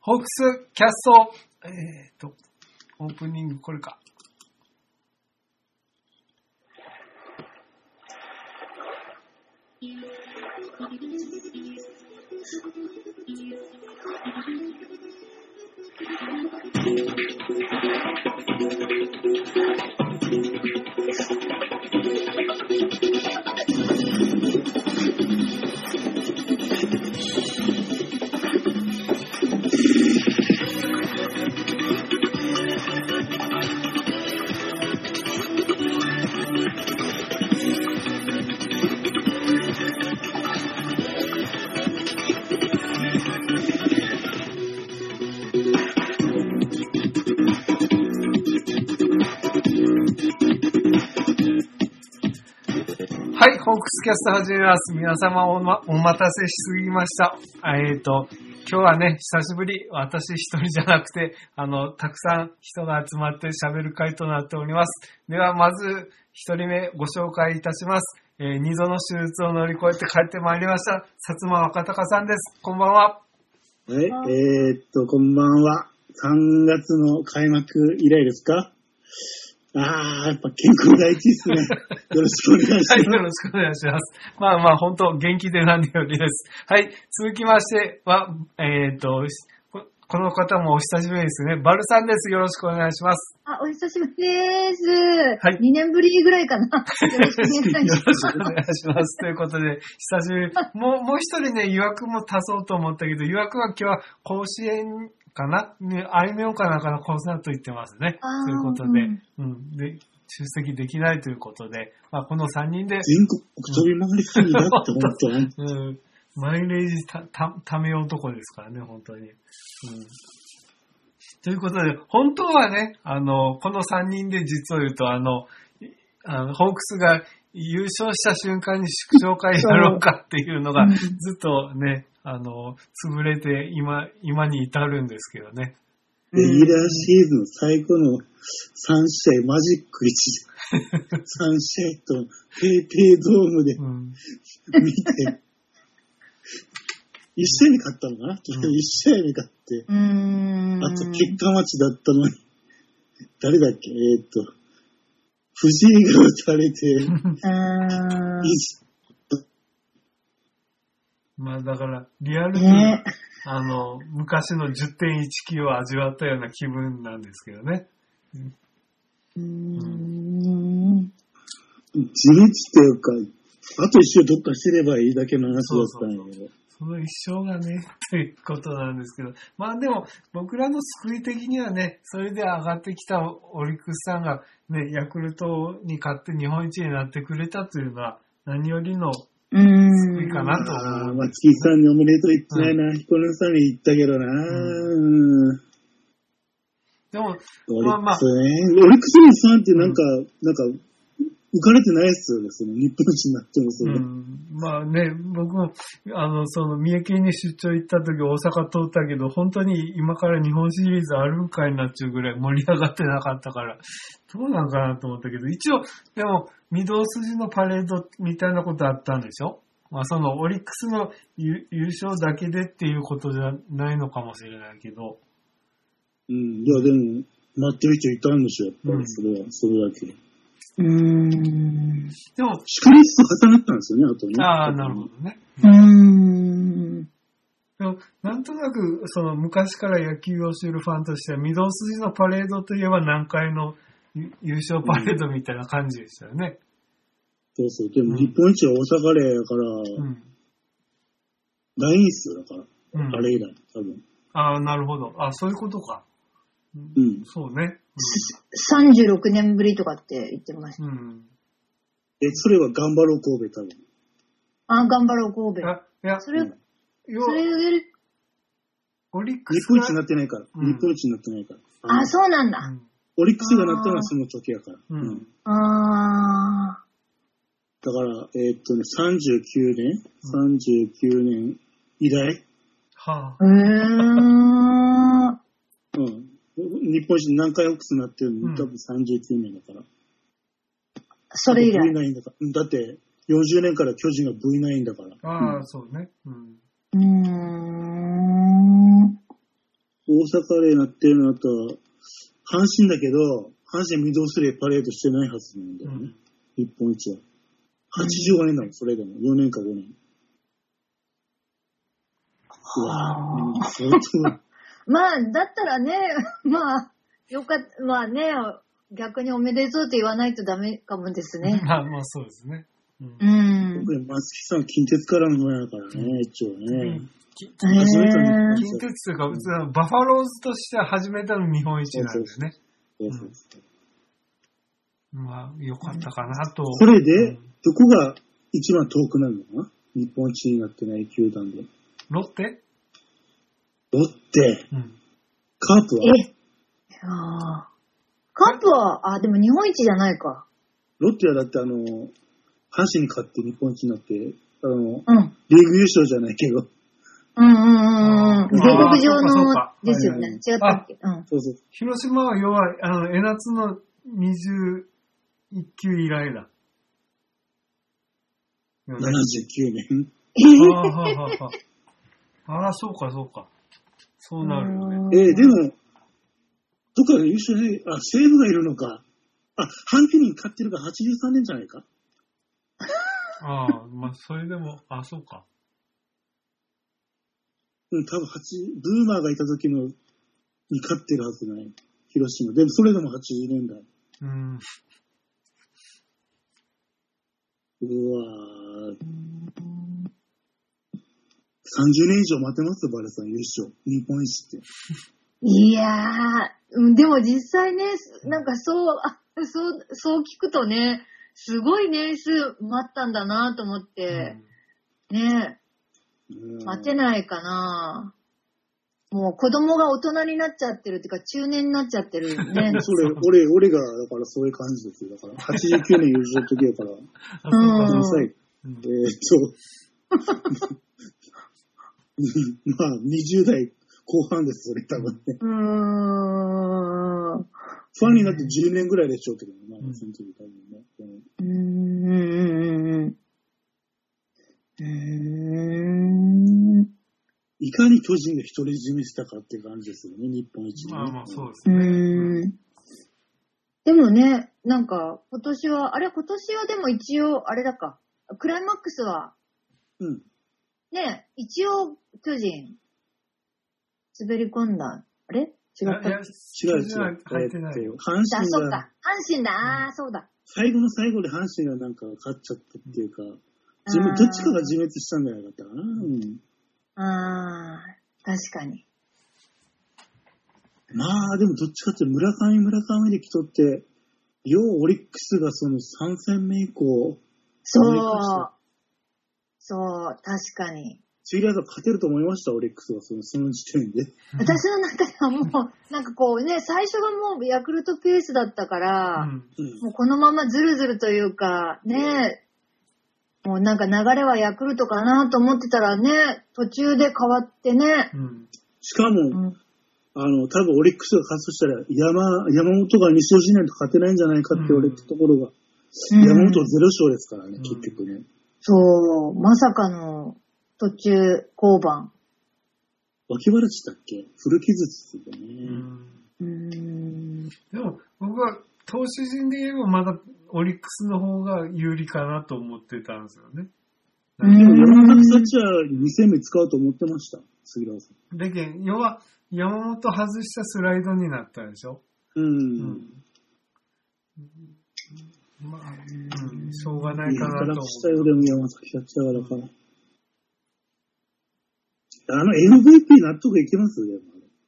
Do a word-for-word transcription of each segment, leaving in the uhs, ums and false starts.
ホークスキャスト、えっと、オープニングこれか。はい、ホークスキャスト始めます。皆様お、ま、お待たせしすぎました。えっと、今日はね、久しぶり、私一人じゃなくて、あの、たくさん人が集まって喋る会となっております。では、まず、一人目ご紹介いたします。えー、二度の手術を乗り越えて帰ってまいりました、薩摩若隆さんです。こんばんは。 はい、えー、っと、こんばんは。さんがつの開幕以来ですか？あー、やっぱ健康第一ですね。よろしくお願いします。 はい、よろしくお願いします。まあまあ、本当元気で何よりです。はい、続きましては、えー、っと、この方もお久しぶりですね。バルさんです。よろしくお願いします。 あ、お久しぶりです。 はい。 にねんぶりぐらいかな。よろしくお願いします。 よろしくお願いします。ということで、久しぶり。もう、もう一人ね、予約も足そうと思ったけど、予約は今日は甲子園かなね、あいみょんかなんかのコンサート行ってますね。ということで、うん、うん。で、出席できないということで、まあ、このさんにんで。 全国飛び回りすぎだって本当に。 うん。マイレージた、た、ため男ですからね、本当に。うん。ということで、本当はね、あの、このさんにんで実を言うと、あの、あのホークスが優勝した瞬間に祝勝会やろうかっていうのが、ずっとね、あの、潰れて今、今に至るんですけどね。 レギュラーシーズン最後のさんしあい、マジックいち、さんしあいとペイペイドームで見て、うん一試合目勝ったのかな、うん、一試合目勝って、うーんあと結果待ちだったのに、誰だっけえー、っと、藤井が打たれて、 まあだから、リアルに、ね、あの、昔の じゅってんいちきを味わったような気分なんですけどね。 うーん。地道というか、あと一生どっかしてればいいだけの話だったんやけど。 その一生がね、ということなんですけど。まあでも、僕らの救い的にはね、それで上がってきたオリックスさんがね、ヤクルトに勝って日本一になってくれたというのは、何よりの救いかなと思う、ね。 ああ、松木さんにおめでとう言ってないな。うん、彦根さんに言ったけどな。うん、 でも、 オリックスね。まあまあ、オリックスのさんってなんか、うん、なんか、浮かれてないっすよね、その日本一になってもそれ、うん。 まあね、僕も、あの、その、三重県に出張行った時大阪通ったけど、本当に今から日本シリーズあるんかいなっちゅうぐらい盛り上がってなかったから、どうなんかなと思ったけど、一応、でも、御堂筋のパレードみたいなことあったんでしょ？まあ、その、オリックスの優勝だけでっていうことじゃないのかもしれないけど。 うん、いや、でも、待ってる人いたんでしょ、やっぱり、それは、うん、それだけ。うーん。でも、しかりと重なったんですよね、あとね。 ああ、なるほどね。 うーん。 でも、なんとなく、その、昔から野球を知るファンとしては、御堂筋のパレードといえば南海の優勝パレードみたいな感じでしたよね。 うん、そうそう。でも、日本一は大阪レーやから、うん、ないんすよ、だから。うん、あれ以来、多分。 ああ、なるほど。あ、そういうことか。 うん。 そうね。うん、 さんじゅうろくねんぶりとかって言ってました。うん。 え、それは頑張ろう神戸多分。 あ、頑張ろう神戸。 あ、いや、 それ、うん、それ言える。 オリックス日本一になってないから。うん、日本一になってないから。 あ、あそうなんだ、うん。 オリックスがなったのはその時やから。うん。うん、ああ。だから、えー、っとね、さんじゅうきゅうねん、うん、さんじゅうきゅうねん以来。 はあ。へー。 うん。日本一何回オックスになってるの、うん、多分さんじゅうきゅうねんだから。 それ以来。 ブイナイン だから。だって、よんじゅうねんから巨人が ブイナイン だから。 ああ、うん、そうね。うん。 うーん。 大阪でなってるのと、阪神だけど、阪神御堂筋でパレードしてないはずなんだよね。うん、日本一は。はちじゅうごねんだもん、それでも。よねんかごねん。うわぁ、相当。 まあ、だったらね、まあ、よかった、まあね、逆におめでとうって言わないとダメかもですね。 まあ、まあそうですね。 うん。 特に松木さん、近鉄からの親だからね、一応ね。 近鉄というか、バファローズとしては初めての日本一なんですね。そうそうそう。まあ、よかったかなと。 これで、どこが一番遠くなるのかな？日本一になってない球団で。 ロッテ？ ロッテ。うん、カープは？ えあカープは、あ、でも日本一じゃないか。 ロッテはだってあの、阪神に勝って日本一になって、あの、うん、リーグ優勝じゃないけど。 うんうんうんうん。下克上のですよね。はいはい、違ったっけ、うん、 そうそう。 広島は要は、あの、江夏のにじゅういっきゅう以来だ。 ななじゅうきゅうねん。 ああ、はあ、はあ。ああ、そうか、そうか。そうなるよね。 えー、でも、どっかで優勝で、あ、西武がいるのか。あ、阪急に勝ってるからはちじゅうさんねんじゃないか。 ああ、まあ、それでも、あ、そうか。 うん、多分八、ブーマーがいた時の、に勝ってるはずない。広島。でも、それでもはちじゅうねんだい。 うん。 うわぁ。さんじゅうねん以上待てますバレさん、優勝。日本一って。 いやー、でも実際ね、なんかそう、あ、そう、そう聞くとね、すごい年数待ったんだなと思って、うん、ねえ、待てないかな。もう子供が大人になっちゃってるっていうか、中年になっちゃってるね。 それ、俺、俺が、だからそういう感じですよ。だから、はちじゅうきゅうねん優勝の時やから、うん。さいえー、っと、まあ、にじゅう代後半です、それ多分ね。うーん。ファンになってじゅうねんぐらいでしょうけどね、まあ、その時多分ね。 うーん。うーん。 いかに巨人が独り占めしたかっていう感じですよね、日本一、ね。 まあまあそうですね。 うーん。でもね、なんか、今年は、あれ、今年はでも一応、あれだか、クライマックスは、 うん。 ね、一応、巨人、滑り込んだ。あれ違ったっけ？ 違う違う。 入ってないよ。 阪神が。 あ、そうか。阪神だ。ああ、そうだ。 最後の最後で阪神がなんか勝っちゃったっていうか、自分どっちかが自滅したんじゃなかったかな。うん。 ああ、確かに。 まあ、でもどっちかって村上村上で来とって、ようオリックスがそのさん戦目以降、 そう。そう、確かに。 シリアス勝てると思いました、オリックスはその、その時点で。 私の中ではもう、なんかこうね、最初がもうヤクルトペースだったから、うん、もうこのままズルズルというか、ね、もうなんか流れはヤクルトかなと思ってたらね、途中で変わってね。 うん、しかも、うん、あの、多分オリックスが勝つとしたら、山、山本がに勝しないと勝てないんじゃないかって言われたところが、うん、山本ゼロ勝ですからね、うん、結局ね。 そう、まさかの途中降板。 脇腹でしたっけ？古傷つってね。 うーん。 でも、僕は投手陣で言えばまだオリックスの方が有利かなと思ってたんですよね。 でも山本たちはに戦目使うと思ってました、杉浦さん。だけど、要は山本外したスライドになったでしょ。 うん。 うんまあ、うん、しょうがないかなと思う。 働きしたよ、でも山崎キャッチャーだから。あの エムブイピー 納得いけますよ、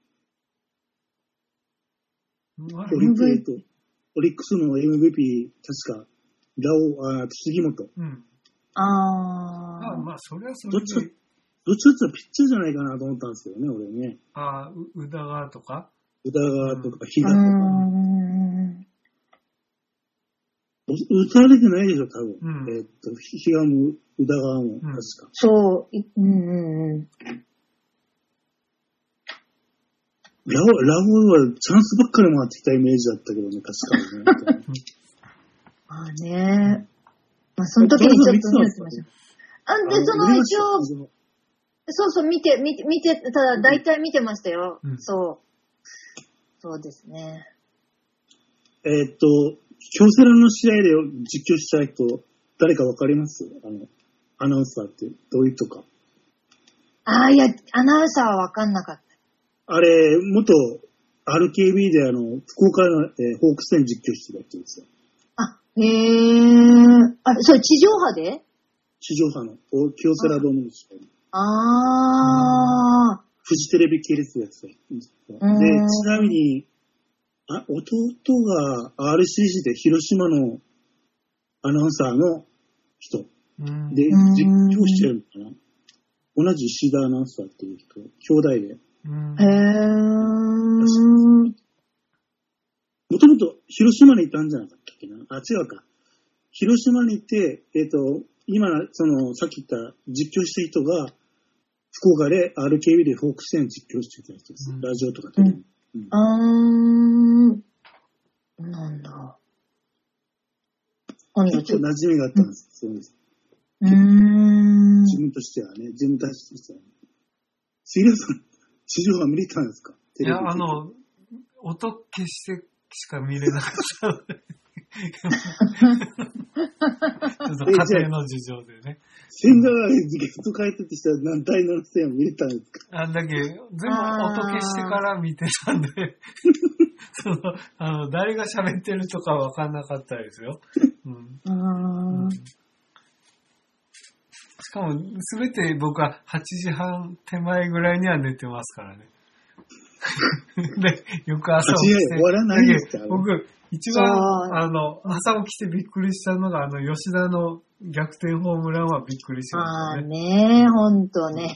まあ、オリックス、オリックスの エムブイピー、確か、ラオ、あ、杉本。 うん。 ああ。まあ、それはそれで。 どっちか、どっちかってピッチャーじゃないかなと思ったんですけどね、俺ね。 ああ、宇田川とか宇田川とか、飛騨とか。打たれてないでしょ、多分。うん、えー、っと、比嘉も、宇田川も、確か。うん、 そう、うんうんうん。 ラオ、ラオはチャンスばっかり回ってきたイメージだったけどね、確かにね。 まあね。まあ、その時にちょっと見てました。あ、で、その一応、 そうそう、見て、見て、見て、ただ大体見てましたよ。 うん、 そう。そうですね。 えー、っと、京セラの試合で実況した人、誰かわかります？あの、アナウンサーってどういう人か。 ああ、いや、アナウンサーはわかんなかった。 あれ、元 アールケービー であの、福岡の、えー、ホークス戦実況してた人ですよ。 あ、へえ。あ、それ地上波で？ 地上波の、京セラドームの試合。 ああ。 フジテレビ系列やつで。で、ちなみに、あ、弟が アールシージー で広島のアナウンサーの人。で、実況してるのかな？同じ石田アナウンサーっていう人、兄弟で。 へー。 もともと広島にいたんじゃなかったっけな？あ、違うか。広島にいて、えっと、今、その、さっき言った実況した人が、福岡で アールケービー でフォークス戦実況してた人です。うん、ラジオとかテレビ。うん、 あー。なんだ。 結構馴染みがあったんです。そうです。 うーん。 自分としてはね、自分たちとしてはね。杉浦さん、地上波見れたんですか？ いや、あの、音消してしか見れなかったので。ちょっと家庭の事情でね。 千賀がゲスト解説したら何体の線を見れたんですか？ あんだけ、全部音消してから見てたんで、その、あの、誰が喋ってるとかわかんなかったですよ。うん。 あうん、しかも、すべて僕ははちじはん手前ぐらいには寝てますからね。で、翌朝起きて。 終わらないですか？ 僕、一番、あの、朝起きてびっくりしたのが、あの、吉田の逆転ホームランはびっくりしましたね。 ああね、ほんとね。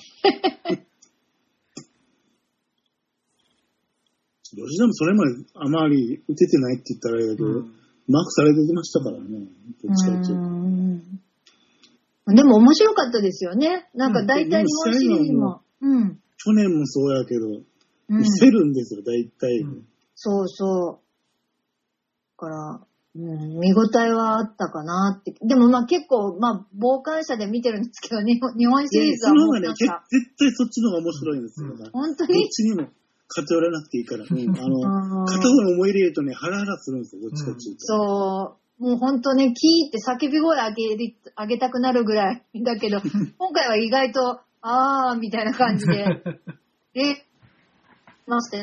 吉田もそれまであまり打ててないって言ったらあれだけど、うん、マークされてましたからね。どっちかっていうと。 でも面白かったですよね。なんか大体日本シリーズも。 うん。去年もそうやけど、見せるんですよ、大体、うん。 そうそう。だから、うん、見応えはあったかなって。でもまあ結構、まあ、傍観者で見てるんですけど、日本シリーズはもうなんか。 その方がね、絶対そっちの方が面白いんですよ。うん、 本当にどっちにも偏らなくていいから。うん、あの、片方に思い入れるとね、ハラハラするんですよ、どっちかっていうと。 そう。もう本当ね、キーって叫び声上げ、上げたくなるぐらい。だけど、今回は意外と、あー、みたいな感じで。え、まして。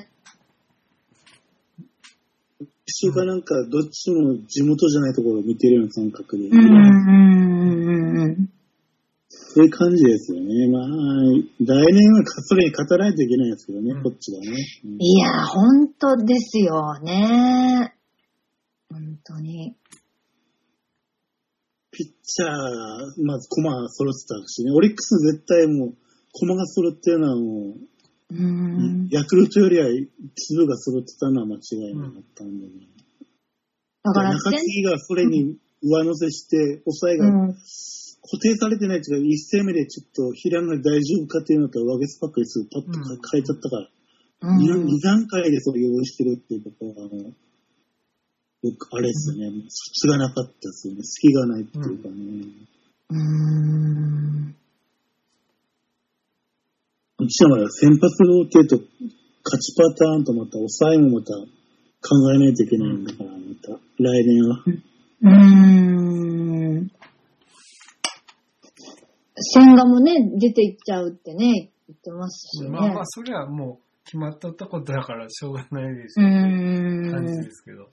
一緒かなんか、どっちも地元じゃないところを見てるような感覚で。 うんうん。 そういう感じですよね。まあ、来年はそれに勝たないといけないですけどね、うん、こっちはね。 うん、いや、本当ですよね。本当に。 ピッチャー、まず駒揃ってたしね。オリックス絶対もう、駒が揃ってるのはもう、 うん、 ヤクルトよりは粒が揃ってたのは間違いなかったんでね。だから中継ぎがそれに上乗せして、抑えが固定されてないっていうか、一戦目でちょっと平野で大丈夫かっていうのとワゲスパックにすぐパッと変えちゃったから、うん、に段階でそう用意してるっていうことは、あの、あれですよね、質がなかったですよね。隙がないっていうかね。 うーん。 うちは先発ローテート、勝ちパターンとまた抑えもまた考えないといけないんだから、また来年は。 うーん。千賀もね、出ていっちゃうってね、言ってますしね。 まあまあ、それはもう決まったことだからしょうがないですよね。感じですけど。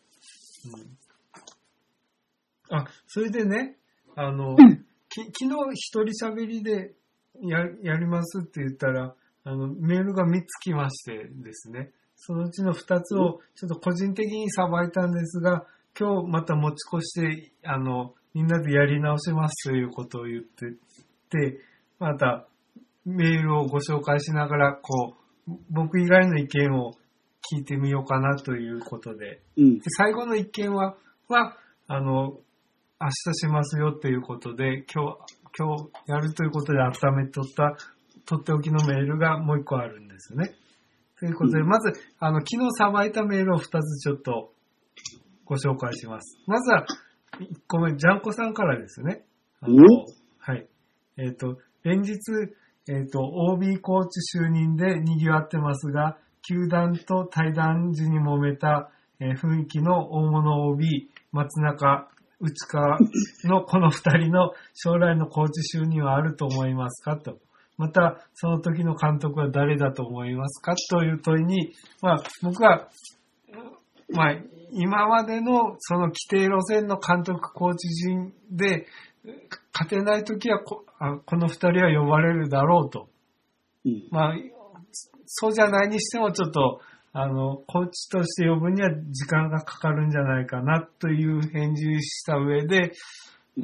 うん、あ、それでね、あの、うん、き昨日一人喋りでや、やりますって言ったら、あの、メールがみっつ来ましてですね、そのうちのふたつをちょっと個人的にさばいたんですが、今日また持ち越して、あの、みんなでやり直しますということを言ってて、またメールをご紹介しながら、こう、僕以外の意見を聞いてみようかなということで、うん、で最後の一件は、は、あの、明日しますよということで、今日、今日やるということで温めとった、とっておきのメールがもう一個あるんですね。ということで、うん、まず、あの、昨日さばいたメールを二つちょっとご紹介します。まずは、いっこめ、ジャンコさんからですね。あの、はい。えっと、連日、 えっと、オービー コーチ就任で賑わってますが、球団と対談時に揉めた、えー、雰囲気の大物 オービー、松中、内川のこの二人の将来のコーチ就任はあると思いますかと。また、その時の監督は誰だと思いますかという問いに、まあ、僕は、まあ、今までのその規定路線の監督コーチ陣で、勝てない時は こ, あこの二人は呼ばれるだろうと。うん、まあ、そうじゃないにしてもちょっと、あの、コーチとして呼ぶには時間がかかるんじゃないかなという返事した上で、うん、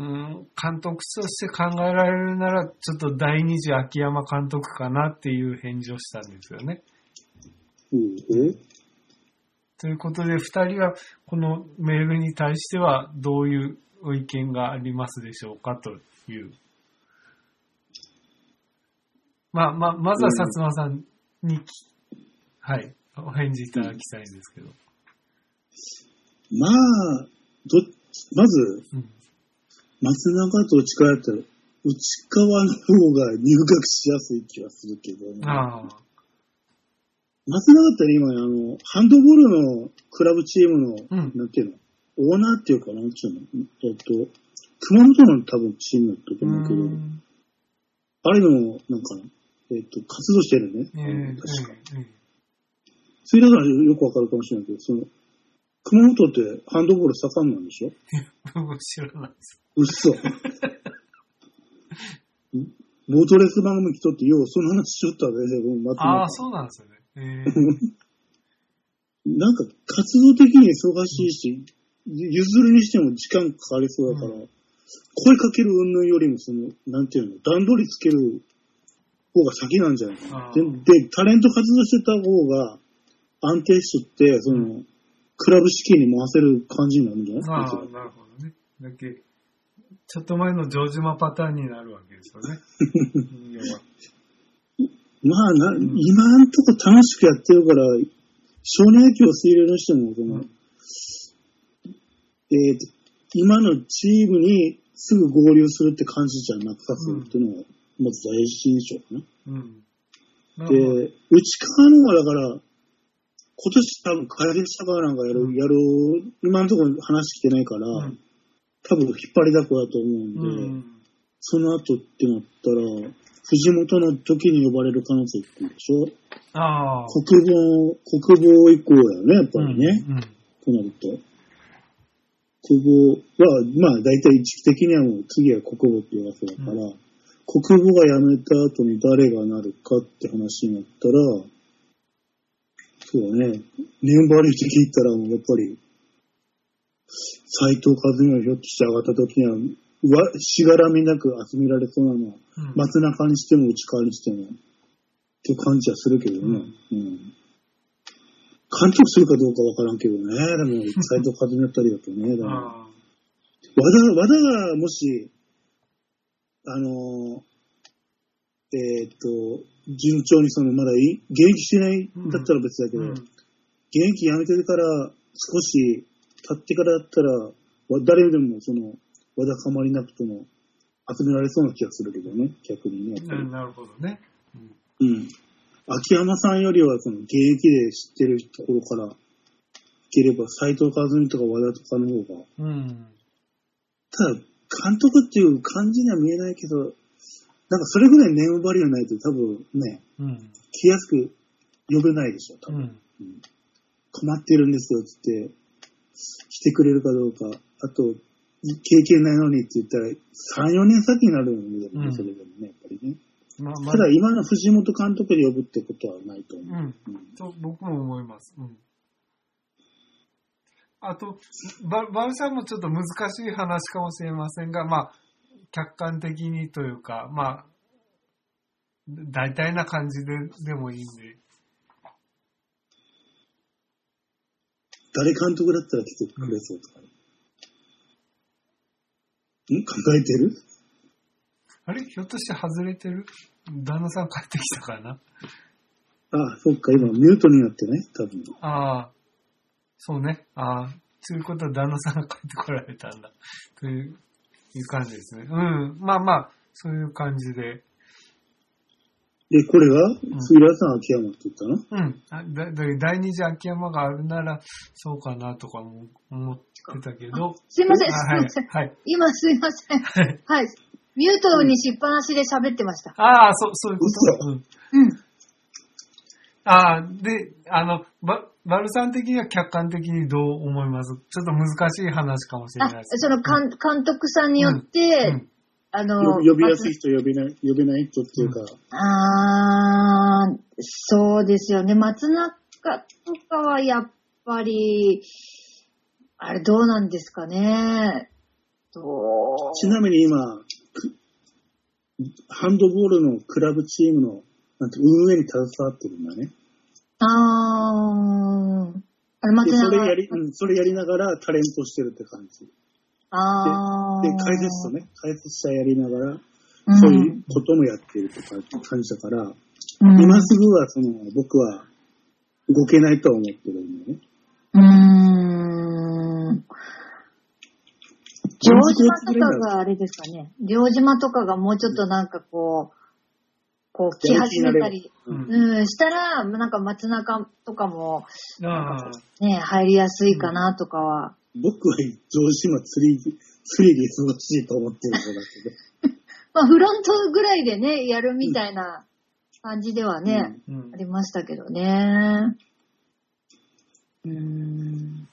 監督として考えられるなら、ちょっと第二次秋山監督かなっていう返事をしたんですよね。 うん、 ということで、二人はこのメールに対してはどういうご意見がありますでしょうかという。まあ、まあ、まずは薩摩さんに、うん、はい、お返事いただきたいんですけど。 まあ、ど、まず、うん松中と内川だったら、内川の方が入学しやすい気はするけど、ね、あ松中だったら今、あの、ハンドボールのクラブチームの、うん、なんていうの、オーナーっていうか、なんていうの、えっと、熊本の多分チームだったと思うけど、うあれの、なんか、えっと、活動してるね。えー、確か。えーえー、それだからよくわかるかもしれないけど、その、熊本ってハンドボール盛んなんでしょ？ 僕知らないです。 嘘。ボートレース番組来とってようその話しちゃったね。 ああ、そうなんですよね。えー、なんか活動的に忙しいし、うん、譲るにしても時間かかりそうだから、うん、声かける云々よりもその、なんていうの、段取りつける方が先なんじゃないかな。で、で、タレント活動してた方が安定しとって、その、うん、クラブ資金に回せる感じになるんじゃない？ ああ、なるほどね。だけちょっと前の城島パターンになるわけですよね。 まあな、うん、今んとこ楽しくやってるから、少年野球を水泳にしても、その、うん、えーと、今のチームにすぐ合流するって感じじゃなくさせるっていうのが、まず大事でしょうかね。うん、で、内側の方はだから、今年多分カレーサバなんかやる、うん、やる、今のところ話来てないから、うん、多分引っ張りだこだと思うんで、うん、その後ってなったら、藤本の時に呼ばれる可能性って言うでしょ？ああ。国防、国防以降だよね、やっぱりね。うんうん、となると。国防は、まあ大体時期的にはもう次は国防って言わせだから、うん、国防が辞めた後に誰がなるかって話になったら、そうだね。ネームバリュー的に言ったら、やっぱり、斎藤和美がひょっとして上がった時には、うわしがらみなく集められそうなのは、うん、松中にしても内川にしても、っていう感じはするけどね。うんうん、監督するかどうかわからんけどね。でも、斎藤和美あたりだとね。だから和田、和田がもし、あのー、えー、っと、順調にそのまだ現役してないだったら別だけど、うんうん、現役辞めてから少し経ってからだったら誰でもそのわだかまりなくても集められそうな気がするけどね、逆にね。 うん、なるほどね。 うん。うん。秋山さんよりはその現役で知ってるところからいければ斎藤和美とか和田とかの方が。うん。ただ監督っていう感じには見えないけど。なんかそれぐらいネームバリューないと多分ね、うん、来やすく呼べないでしょ、多分。うんうん、困ってるんですよって言って、来てくれるかどうか、あと、経験ないのにって言ったら、さん、よねん先になるんだよね、うん、それでもね、やっぱりね。まあまあ、ただ今の藤本監督で呼ぶってことはないと思う。うん。 うん、と僕も思います。うん。あと、バルさんもちょっと難しい話かもしれませんが、まあ、客観的にというか、まあ、大体な感じで、でもいいんで。 誰監督だったら来てくれそうとか、うん、ん考えてる？ あれひょっとして外れてる？旦那さん帰ってきたかな？ ああ、そっか、今ミュートになってね、多分。 ああ、そうね。ああ、そういうことは旦那さんが帰ってこられたんだ。といういう感じですね。うん。まあまあ、そういう感じで。 で、これが、杉浦さん秋山って言ったの？ うん。あだだ第二次秋山があるなら、そうかなとかも思ってたけど。 すいません、すはいいません。 はい。 今すいません。はい。ミュートにしっぱなしで喋ってました。 ああ、そう、そういうこと。うん。 うん。 ああ、で、あの、バ、バルさん的には客観的にどう思います？ちょっと難しい話かもしれないです。 その監、監督さんによって、うんうん、あの、 呼びやすい人、呼べない、呼べない人っていうか。 うん、ああ、そうですよね。松中とかはやっぱり、あれどうなんですかね。とちなみに今、ハンドボールのクラブチームのなんて運営に携わってるんだね。 あー。あれ、松中。それやり、うん、それやりながらタレントしてるって感じ。 あー。 で、で解説とね、解説者やりながら、そういうこともやってるって感じだから、うん、今すぐはその、僕は動けないとは思ってるんだよね。 うーん。城島とかがあれですかね。城島とかがもうちょっとなんかこう、こう来始めたり、うんうん、したら、なんか松中とかも、 あね、入りやすいかなとかは。 僕は城島釣り、釣りで忙しいと思ってる子だけど。 まあフロントぐらいでね、やるみたいな感じではね、 うんうん、 ありましたけどね。うーん。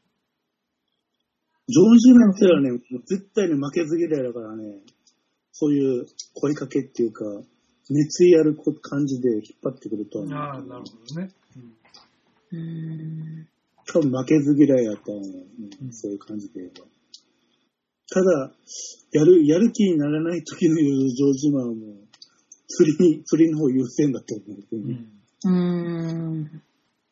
城島ってのはね、もう絶対に負けず嫌いだからね、そういう声かけっていうか、熱意ある感じで引っ張ってくるとは思う。 ああ、なるほどね。 うん。うん多分負けず嫌いだったの、うん、そういう感じで言えば。ただ、やる、やる気にならない時の城島はもう、釣りに、釣りの方優先だと思う、ね。 うん。うーん。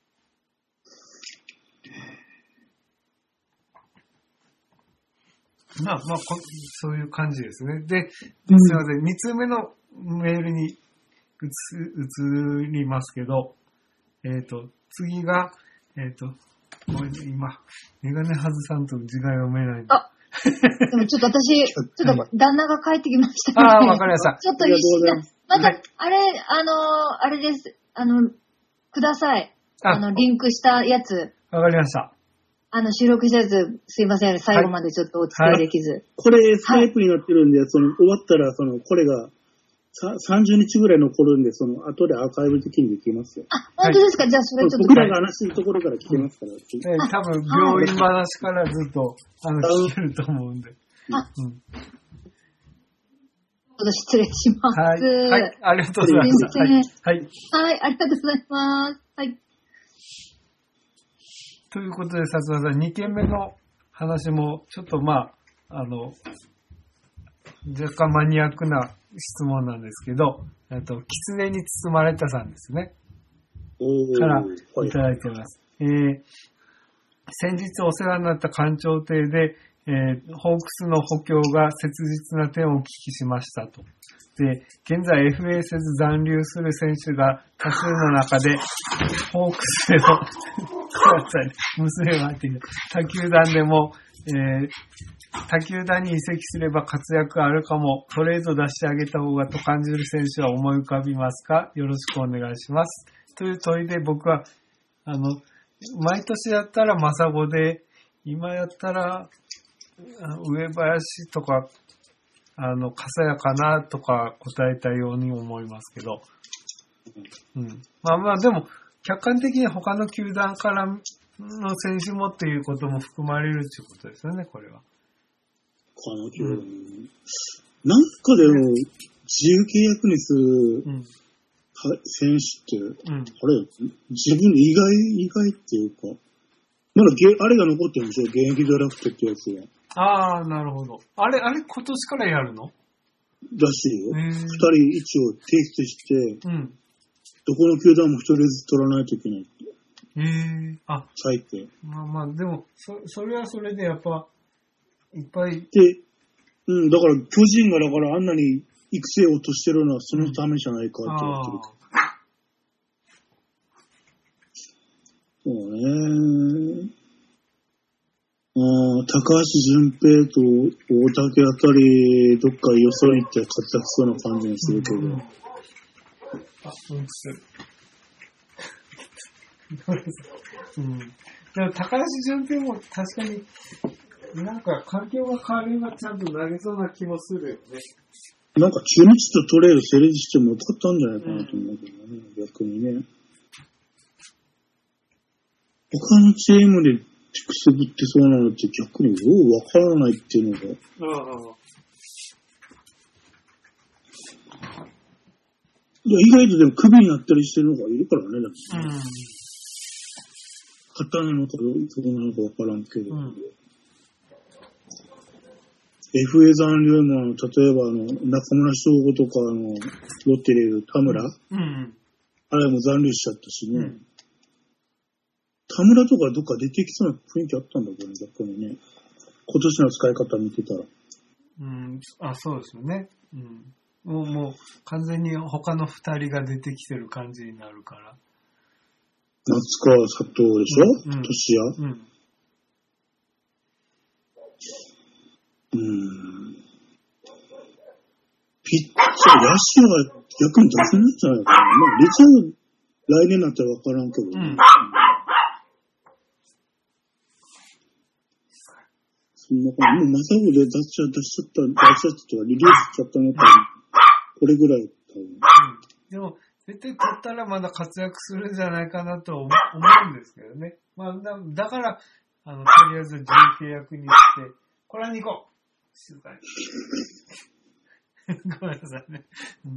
まあまあ、そういう感じですね。で、すいません、三つ目のメールに移りますけど、えっ、ー、と、次が、えっ、ー、と、これ今、メガネ外さんと字が読めないんで。 あ、でもちょっと私、ちょっと旦那が帰ってきましたね。 ああ、わかりました。 ちょっと一瞬、また、あれ、あの、あれです。あの、ください。あ, あの、リンクしたやつ。 わかりました。 あの、収録したやつ、すいません。最後までちょっとお付き合いできず。はいはい、 これ、スカイプになってるんで、はい、その、終わったら、その、これが、さんじゅうにちぐらい残るんで、その、後でアーカイブ的にできますよ。 あ、本当ですか、はい、じゃあ、それちょっと。 僕らが話すところから聞けますから。うん、 えー、多分、病院話からずっと、あの、聞けると思うんで。 あ、うん。ちょっと失礼します。 はい。はい、ありがとうございます。はい。はい。 はい、ありがとうございます。はい。 ということで、さつまさん、にけんめの話も、ちょっとまあ、あの、若干マニアックな質問なんですけど、えっと、狐に包まれたさんですね。からいただいてます。はい、えー、先日お世話になった官庁邸で、えー、ホークスの補強が切実な点をお聞きしましたと。で、現在 エフエー せず残留する選手が多数の中で、ホークスでの娘が入ってきた。他球団でも、えー、他球団に移籍すれば活躍あるかも、トレード出してあげた方がと感じる選手は思い浮かびますか？よろしくお願いします。という問いで僕は、あの、毎年やったらマサゴで、今やったら、上林とか、あの、笠谷かなとか答えたように思いますけど。うん。まあまあでも、客観的に他の球団からの選手もっていうことも含まれるということですよね、これは。 他の球団、うん、なんかでも、自由契約にする、うん、選手って、うん、あれ、自分意外、意外っていうか、まだゲあれが残ってるんでしょ、現役ドラフトってやつが。 ああ、なるほど。あれ、あれ、今年からやるの？ らしいよ。二人一応提出して、うん、どこの球団も一人ずつ取らないといけないって。 へえ。あ、 最低。 まあまあ、でも、そ、それはそれでやっぱ、いっぱい。 で、うん、だから巨人がだからあんなに育成を落としてるのはそのためじゃないかって言ってる。そうね。ああ、高橋純平と大竹あたり、どっかよそに行って活躍しそうな感じがするけど。うん、 あ、うん、する。うん。でも高橋純平も確かに、なんか環境が変わればちゃんと投げそうな気もするよね。 なんか中日とトレードセレジしてもよかったんじゃないかなと思うけどね、うん、逆にね。他のチームでくすぶってそうなのって逆にようわからないっていうのが。ああ。いや、意外とでもクビになったりしてるのがいるからね、でも、うん。片なのかどうなのかわからんけど。うん、エフエー 残留も、例えばあの、中村翔吾とかあの、ロッテでいる田村、うんうん、あれも残留しちゃったしね。うん、田村とかどっか出てきそうな雰囲気あったんだけどね、逆にね。今年の使い方見てたら。 うん、あ、そうですよね。うん。もう、もう完全に他の二人が出てきてる感じになるから。 松川佐藤でしょ、うん、年谷、うん。うん。ピッチャー、野手は逆に出せないんじゃないかな。まあ、リチャード、来年になったら分からんけどね。うん、そんな感じ。もうマサゴで出しちゃ、出しちゃった、出しちゃったとか、リリースしちゃったのか、これぐらい多分。うん、 でも、絶対取ったらまだ活躍するんじゃないかなと思うんですけどね。まあ、だ, だから、あの、とりあえず準契約にして、これに行こう静かに。ごめんなさいね。うん、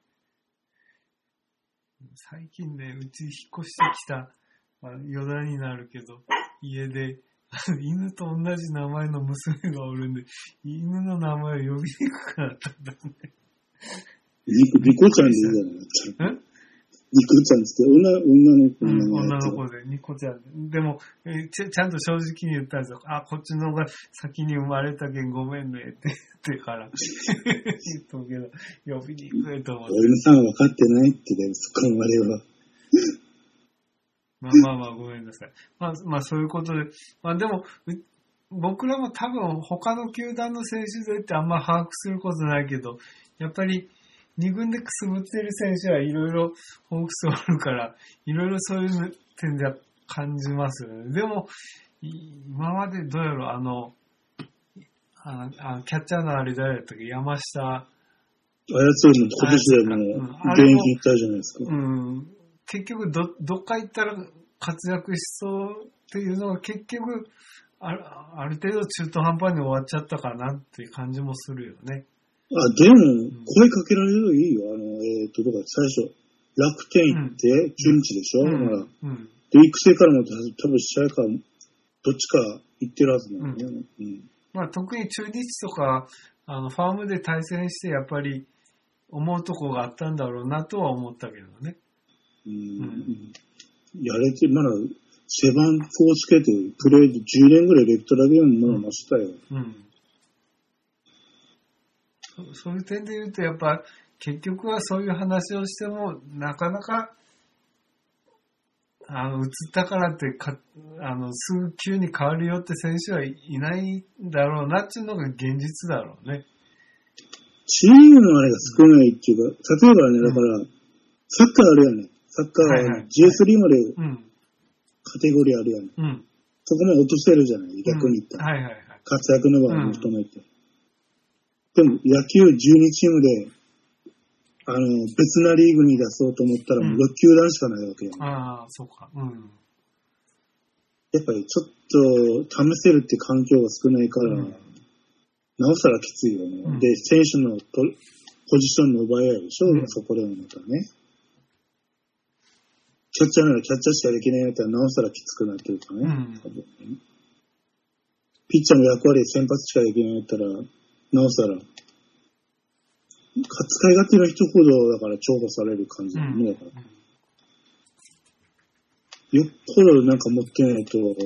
最近ね、うち引っ越してきた、まあ、余談になるけど、家で、犬と同じ名前の娘がおるんで、犬の名前を呼びにくくなったんだね。 リコ、リコちゃんでいいじゃない。んニコちゃんって、女、女の子の、うん、女の子で、ニコちゃん。でも、えーち、ちゃんと正直に言ったんですよ。あ、こっちの方が先に生まれたけんごめんねって言ってから。言っとくけど、呼びに行くと思って。 俺のさんは分かってないって言う、そこまでは。 まあまあまあ、ごめんなさい。まあ、まあそういうことで。まあでも、僕らも多分他の球団の選手でってあんま把握することないけど、やっぱり、二軍でくすぶってる選手はいろいろホークスあるから、いろいろそういう点で感じますよね。でも、今までどうやろう、あの、ああキャッチャーのあれ誰だったっけ、山下。 あやつりも今年でも現役行ったじゃないですか。 うん。結局ど、どっか行ったら活躍しそうっていうのが結局、ある、ある程度中途半端に終わっちゃったかなっていう感じもするよね。 あ、でも、声かけられるといいよ。あの、えっ、ー、と、どこか最初、楽天行って、中日でしょ、うん、だから、うん、で、育成からも多分試合か、どっちか行ってるはずなのね。うんうん、 まあ、特に中日とか、あの、ファームで対戦して、やっぱり、思うとこがあったんだろうなとは思ったけどね。 うん。うん、やれて、まだ、背番号つけて、プレーでじゅうねんぐらいレフトだけでもまだ増したよ。うん、うんそういう点で言うと、やっぱ、結局はそういう話をしても、なかなか、あの、移ったからってか、あの、すぐ急に変わるよって選手はいないんだろうなっていうのが現実だろうね。 チームのあれが少ないっていうか、例えばね、だから、うん、サッカーあるやんね。サッカーは ジェイスリー までカテゴリーあるやんね。うん、そこまで落とせるじゃない、逆に言ったら。うん、はいはいはい、活躍の場を求めて。うん、でも野球じゅうにチームで、あの、別なリーグに出そうと思ったらもうろく球団しかないわけよ、ね。 うん、ああ、そうか。うん。 やっぱりちょっと試せるって環境が少ないから、うん、なおさらきついよね。うん、で、選手のポジションの奪い合いでしょ、うん、そこでもまたね。キャッチャーならキャッチャーしかできないやったらなおさらきつくなってるからね。うん、ねピッチャーの役割で先発しかできないやったら、なおさら、使い勝手の人ほどだから重宝される感じだよね、だから。よっぽどなんか持ってないと、固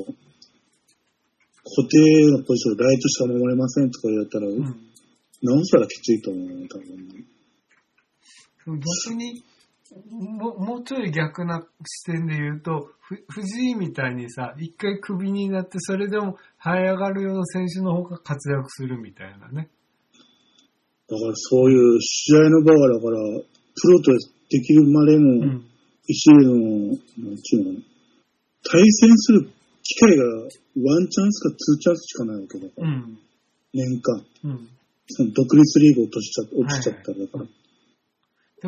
定のポジション、ライトしか守れませんとか言ったら、うん、なおさらきついと思うね、多分ね。 逆にも、もうちょい逆な視点で言うと、ふ藤井みたいにさ、一回クビになって、それでも這い上がるような選手の方が活躍するみたいなね。 だからそういう試合の場はだから、プロとできるまでの、うん、一流の、なんちゅうのかな、対戦する機会がワンチャンスかツーチャンスしかないわけだから。うん、年間。うん、その独立リーグ落としちゃ、落ちちゃったらだから。はいはい、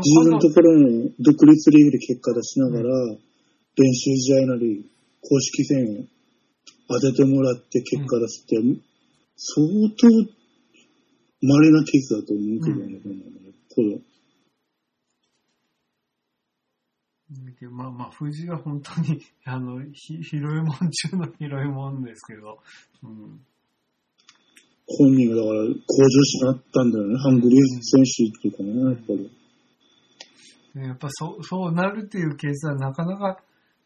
自分のところの独立リーグで結果出しながら、うん、練習試合なり、公式戦当ててもらって結果出すって、うん、相当稀なケースだと思うけどね、うん、これ。 まあまあ、藤井は本当に、あの、ひ、広いもん中の広いもんですけど、うん、 本人がだから向上しなったんだよね、ハングリー選手っていうかね、やっぱり。 やっぱそう、そうなるっていうケースはなかなか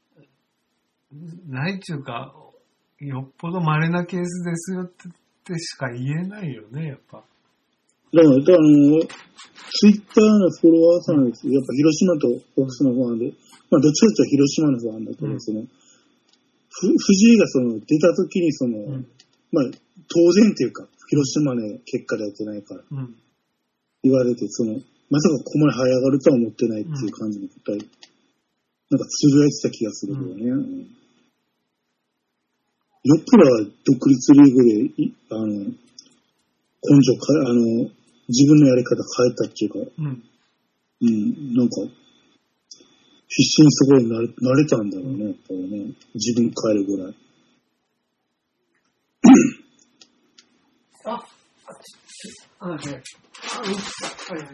ないっていうか、よっぽど稀なケースですよってしか言えないよね、やっぱ。 だから、あの、ツイッターのフォロワーさんです。やっぱ広島とホークスのファンで、まあどっちかというと広島のファンだけど、うん、その、ふ、藤井がその出た時にその、うん、まあ当然っていうか、広島ね、結果でやってないから、うん、言われて、その、まさかここまで這い上がるとは思ってないっていう感じの答え、うん、なんかつぶやいてた気がするけどね。うん、よっぽど独立リーグで、あの、根性か、あの、自分のやり方変えたっていうか、うん、うん、なんか、必死にそこになれ、なれたんだろうね、やっぱりね。自分変えるぐらい。 あ、あ、はい。あ、はいはい。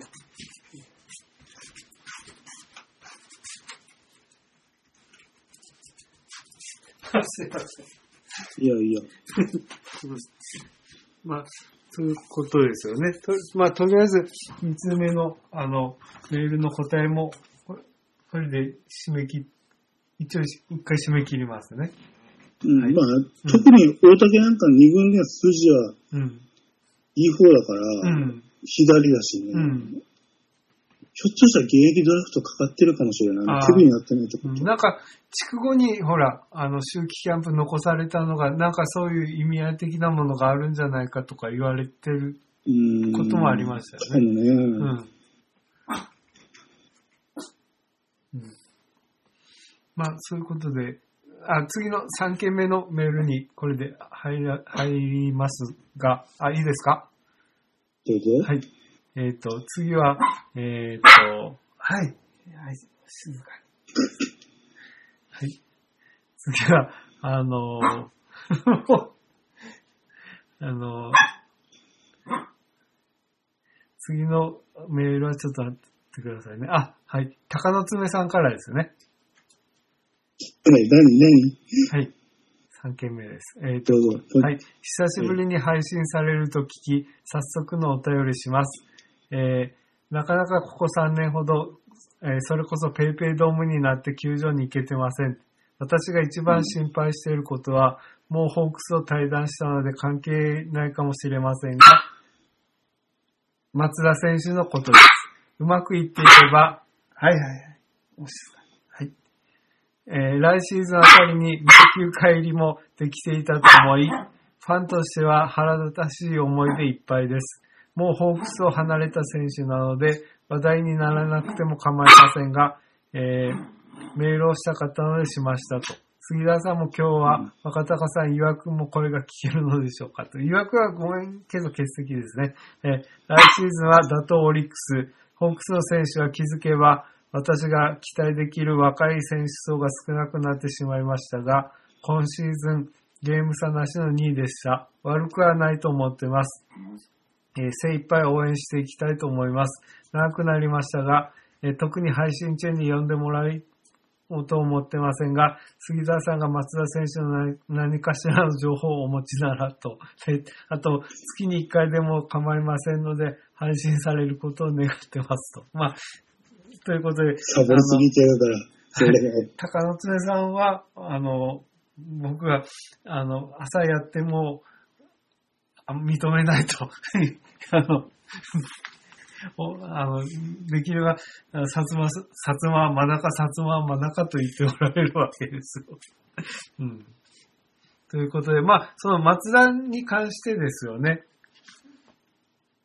すいません。 いやいや。 まあ、そういうことですよね。とまあ、とりあえず、みっつめの、あの、メールの答えも、これで締め切、一応一回締め切りますね。 うん、はい、まあ、うん、特に大竹なんかに軍の数字は、いい方だから、うん、左だしね。うんひょっとしたら現役ドラフトかかってるかもしれない。首になってないとこ、 うん。なんか、地区後に、ほら、あの、秋季キャンプ残されたのが、なんかそういう意味合い的なものがあるんじゃないかとか言われてることもありましたよね。そうね。うん。うん、まあ、そういうことで、あ、次のさんけんめのメールにこれで入ら、入りますが、あ、いいですか？ どうぞ。 はい。えっ、ー、と、次は、えっ、ー、と、はい。はい、静かに。はい。次は、あのー、あのー、次のメールはちょっと待ってくださいね。あ、はい。鷹の爪さんからですね。 何、何、何？ はい。さんけんめです。えっ、ー、と、はい。久しぶりに配信されると聞き、早速のお便りします。えー、なかなかここさんねんほど、えー、それこそペイペイドームになって球場に行けてません。私が一番心配していることは、うん、もうホークスを退団したので関係ないかもしれませんが、松田選手のことです。うまくいっていけば、はいはいはい。おしかはい。えー、来シーズンあたりに迷宮帰りもできていたと思い、ファンとしては腹立たしい思いでいっぱいです。もうホークスを離れた選手なので話題にならなくても構いませんが、えー、メールをしたかったのでしましたと。杉田さんも今日は若隆さん曰くも声が聞けるのでしょうかと。曰くはごめんけど欠席ですね。えー、来シーズンは打倒オリックス、ホークスの選手は気づけば私が期待できる若い選手層が少なくなってしまいましたが、今シーズンゲーム差なしのにいでした。悪くはないと思ってます。えー、精一杯応援していきたいと思います。長くなりましたが、えー、特に配信中に呼んでもらいと思ってませんが、杉田さんが松田選手の 何, 何かしらの情報をお持ちならと、あと月にいっかいでも構いませんので配信されることを願ってますと。まあ、ということで、 サボりすぎちゃうから、それが。鷹の爪さんは、あの、僕が、あの、朝やっても、認めないと。あの、あの、できれば、薩摩、薩摩、真中、薩摩、真中と言っておられるわけですよ。うん。ということで、まあ、その松田に関してですよね。 う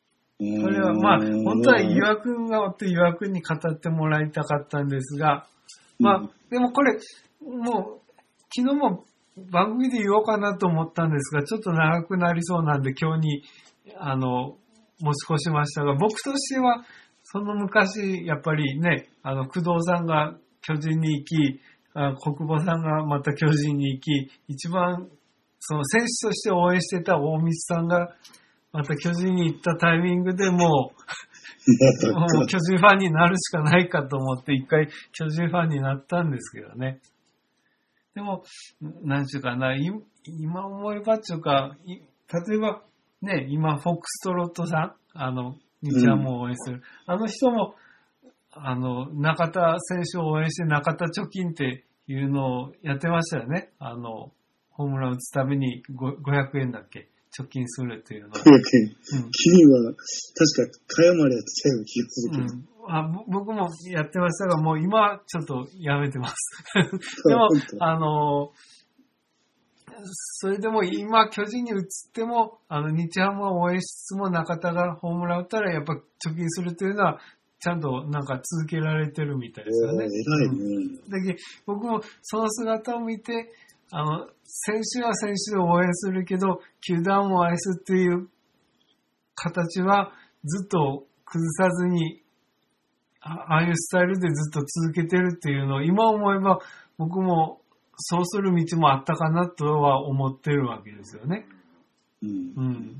それはまあ、本当は岩くんがおって岩くんに語ってもらいたかったんですが、まあ、でもこれ、もう、昨日も番組で言おうかなと思ったんですが、ちょっと長くなりそうなんで今日に、あの、持ち越しましたが、僕としては、その昔、やっぱりね、あの、工藤さんが巨人に行き、あ国母さんがまた巨人に行き、一番、その選手として応援してた大道さんが、また巨人に行ったタイミングでもう、もう巨人ファンになるしかないかと思って一回巨人ファンになったんですけどね。でも、なんちゅうかな、今思えばっちゅうか、例えばね、今フォックストロットさん、あの、日ハムを応援する、うん。あの人も、あの、中田選手を応援して中田貯金っていうのをやってましたよね。あの、ホームラン打つたびにごひゃくえんだっけ貯金するっていうの。ごひゃくえん。うん、君は、確か、かやまでやってたような気がするけど。 うんあ。僕もやってましたが、もう今、ちょっとやめてます。でも、あの、それでも今、巨人に移っても、あの、日ハムを応援しつつも中田がホームラン打ったら、やっぱ貯金するというのは、ちゃんとなんか続けられてるみたいですよね。 偉いね。うん、 だけど僕もその姿を見て、あの、選手は選手で応援するけど、球団を愛すっていう形はずっと崩さずに、ああいうスタイルでずっと続けてるっていうのを今思えば僕もそうする道もあったかなとは思ってるわけですよね。 うん。 うん。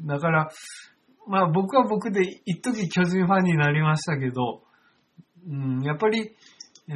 だから、まあ僕は僕で一時巨人ファンになりましたけど、うん、やっぱり、うん、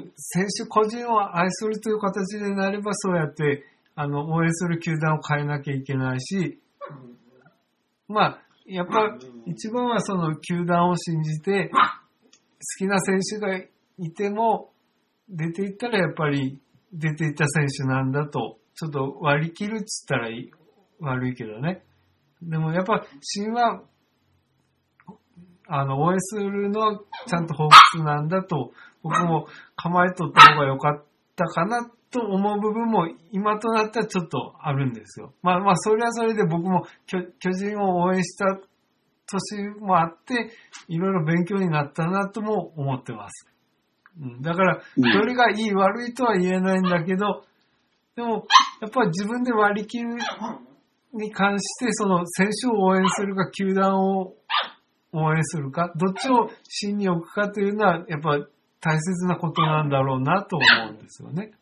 選手個人を愛するという形でなればそうやってあの応援する球団を変えなきゃいけないし、まあやっぱ一番はその球団を信じて好きな選手がいても出ていったらやっぱり出ていった選手なんだとちょっと割り切るっつったら悪いけどね。でもやっぱ芯はあの応援するのはちゃんとホークスなんだと僕も構えとった方が良かったかなと思う部分も今となったらちょっとあるんですよ。まあまあそれはそれで僕も巨人を応援した年もあっていろいろ勉強になったなとも思ってます。うん、だからどれがいい悪いとは言えないんだけど、でもやっぱり自分で割り切るに関してその選手を応援するか球団を応援するかどっちを芯に置くかというのはやっぱ大切なことなんだろうなと思うんですよね。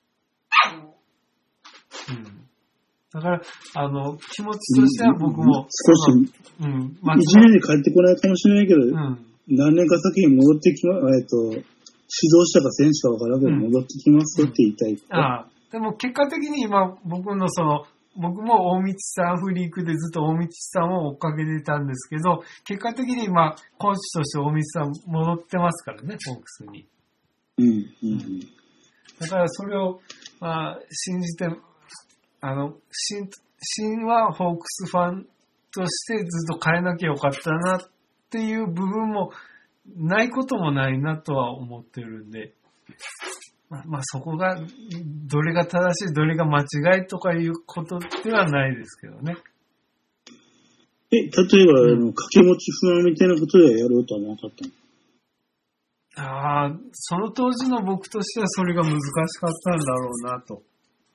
うん、だからあの気持ちとしては僕も少し、 うん、 まあ、いちねんで帰ってこないかもしれないけど、うん、何年か先に戻ってきま、えっと指導者か選手かわからんけど戻ってきますよって言いたい、 うん、ああでも結果的に今僕のその僕も大道さんフリークでずっと大道さんを追っかけてたんですけど、結果的に今コーチとして大道さん戻ってますからね、ホークスに。 うんうんうん、 だからそれを、まあ、信じて、あの、芯、芯はホークスファンとしてずっと変えなきゃよかったなっていう部分もないこともないなとは思ってるんで、まあ、まあそこがどれが正しいどれが間違いとかいうことではないですけどね。 え、例えば、うん、あの掛け持ち不安みたいなことでやろうとはなかったの？ ああ、その当時の僕としてはそれが難しかったんだろうなと。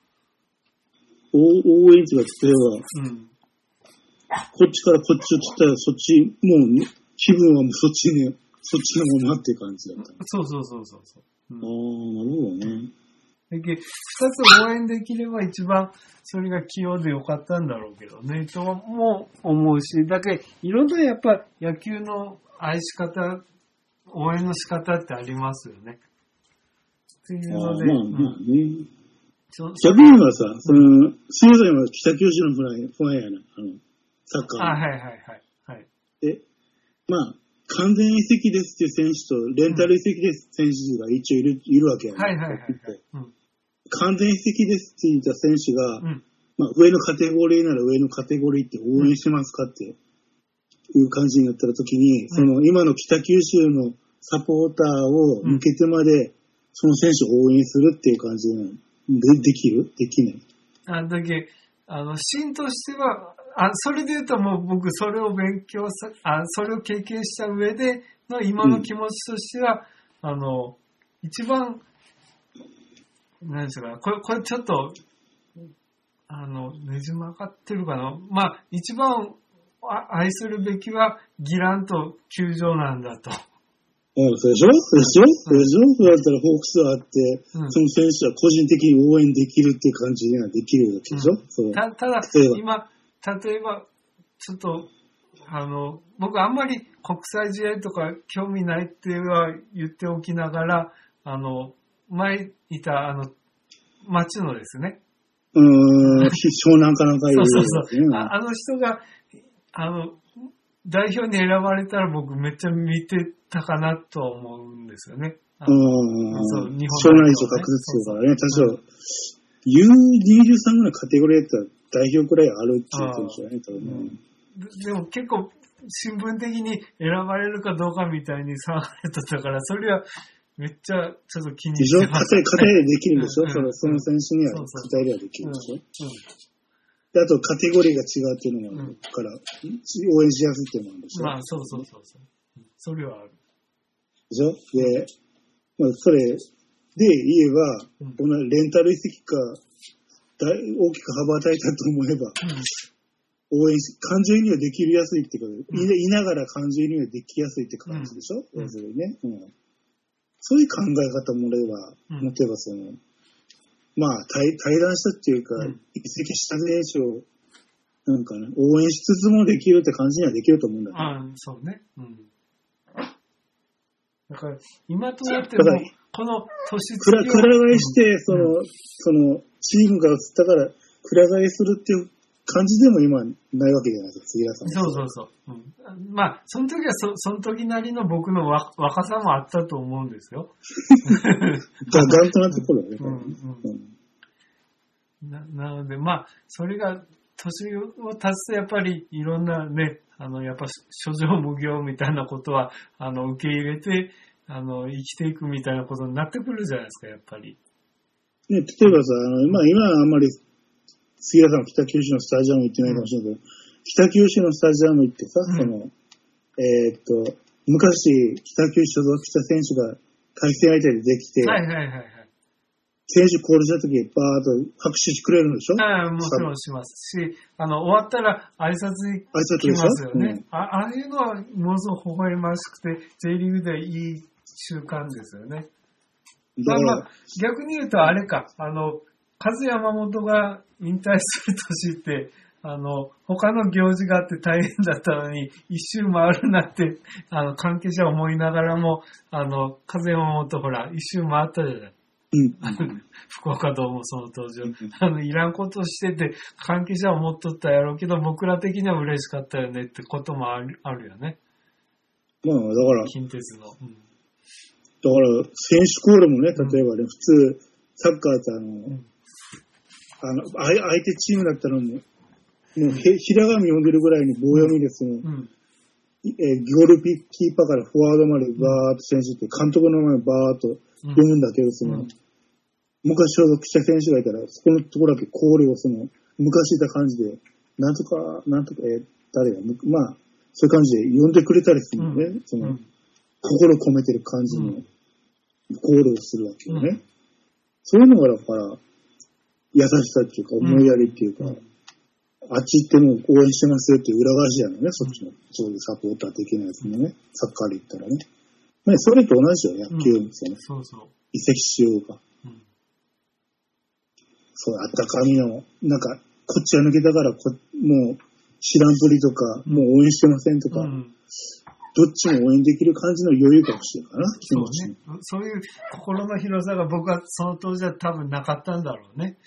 応援っていうか、例えば、うん、こっちからこっちをつったらそっち、もう気分はもうそっちに、そっちのままっていう感じだった。 そうそうそうそうそう。 うん、ああ、なるほどね。 二つ応援できれば一番それが器用でよかったんだろうけどね、とも思うし、だけどいろんなやっぱ野球の愛し方、応援の仕方ってありますよね。っていうので。 あまあまあね。逆にはさ、その、シーズンは北九州のフライ、ファンやな、あの、サッカー。 あ、はいはいはい。はい、 で、まあ、完全移籍ですっていう選手と、レンタル移籍ですっていう選手が一応いる、いるわけやね。 はいはいはい、はいうん。 完全移籍ですって言った選手が、うん、まあ、上のカテゴリーなら上のカテゴリーって応援しますかっていう感じになった時に、うん、その今の北九州のサポーターを向けてまで、その選手を応援するっていう感じなの。で、できるできない。 あだけあの、シーンとしては、 あ、それで言うともう僕それを勉強さ、あ、それを経験した上での今の気持ちとしては、うん、あの、一番、何ですか、これ、これちょっと、あの、ねじ曲がってるかな。まあ、一番愛するべきはギランと球場なんだと。 うん、そうでしょそうでしょそうでしょそうだったらホークスはあって、うん、その選手は個人的に応援できるっていう感じにはできるわけでしょ、うん、そうたただ、今、例えば、ちょっと、あの、僕あんまり国際試合とか興味ないっては言っておきながら、あの、前いた、あの、町のですね。 うーん、湘南かなんかいる、ね。 そうそうそう。あ, あの人が、あの、代表に選ばれたら僕めっちゃ見てたかなと思うんですよね。 うん。そう、日本代表、ね。湘南一応確実だからね。多少、ユーにじゅうさん ぐらいカテゴリーだったら代表くらいあるっていう選手だね、多分ね。 でも結構、新聞的に選ばれるかどうかみたいに騒がれてたから、それはめっちゃちょっと気にしてます、ね。 でしょ？肩でできるんでしょ、うん、その、その選手には肩入れはできるんでしょ、うんうん、であとカテゴリーが違うっていうのもあるから、うん、応援しやすいっていうのもあるんでしょ。 まあそうそうそうそう。それはある。 でしょで、まあそれで言えば、うん、このレンタル移籍か大、大きく羽ばたいたと思えば、うん、応援し、感情移入できるやすいってこと、うん、いながら感情移入できやすいって感じでしょ、うん、要するにね、うん。そういう考え方もれば、うん、持てばその、まあ対、対談したっていうか、うん、移籍した選手を、なんかね、応援しつつもできるって感じにはできると思うんだけど。 ああ、そうね。うん。だから、今となっても、この年くら、くら替えして、その、うん、その、チームが移ったから、くら替えするっていう感じでも今ないわけじゃないですか、杉浦さん。 そうそうそう。うん、まあ、その時はそ、その時なりの僕のわ若さもあったと思うんですよ。 ガガンとなってくるよね。うんうん、な, なので、まあ、それが、年を経つとやっぱりいろんなね、あの、やっぱ諸情無業みたいなことは、あの、受け入れて、あの、生きていくみたいなことになってくるじゃないですか、やっぱり。 ね、例えばさ、あの、まあ今はあんまり、杉浦さんは北九州のスタジアム行ってないかもしれないけど、うん、北九州のスタジアム行ってさ、うん、その、えー、っと、昔、北九州所属した選手が対戦相手でできて、 はいはいはいはい。 選手コールした時、バーッと拍手してくれるんでしょ？ ああ、もちろんしますし、あの、終わったら挨拶に来ますよね。うん、あ, ああいうのはものすごく微笑ましくて、J リーグでいい習慣ですよね。まあまあ、逆に言うとあれか、あの、カズ山本が引退する年って、あの、他の行事があって大変だったのに、一周回るなって、あの、関係者思いながらも、あの、カズ山本ほら、一周回ったじゃない。うん、福岡ドームその当時、うん、あの、いらんことしてて、関係者は思っとったやろうけど、僕ら的には嬉しかったよねってこともある、あるよね。 まあ、だから、 近鉄の。うん、 だから、選手コールもね、例えばね、うん、普通、サッカーってあの、うん、あの、相手チームだったらもう、もうひ、ひらがみ読んでるぐらいに棒読みでその、うん、えー、ゴールキーパーからフォワードまでバーっと選手って監督の名前バーっと読むんだけど、その、うん、昔所属した選手がいたら、そこのところだけコールをその、昔いた感じで、なんとか、なんとか、えー、誰が、まあ、そういう感じで呼んでくれたりするのね、うん、その、うん、心込めてる感じのコールをするわけよね。うん、そういうのがだから、優しさっていうか、思いやりっていうか、うん、あっち行っても応援してますよっていう裏返しじゃないね、そっちの、そういうサポーター的なやつもね、サッカーで言ったらね。まあ、それと同じよ、野球もそうね、うん。そうそう。移籍しようか。うん、そう、あったかみの、なんか、こっちが抜けたからこ、もう、知らんぷりとか、もう応援してませんとか、うん、どっちも応援できる感じの余裕かもしれないかな、気持ちに。 そうね。そういう心の広さが僕はその当時は多分なかったんだろうね。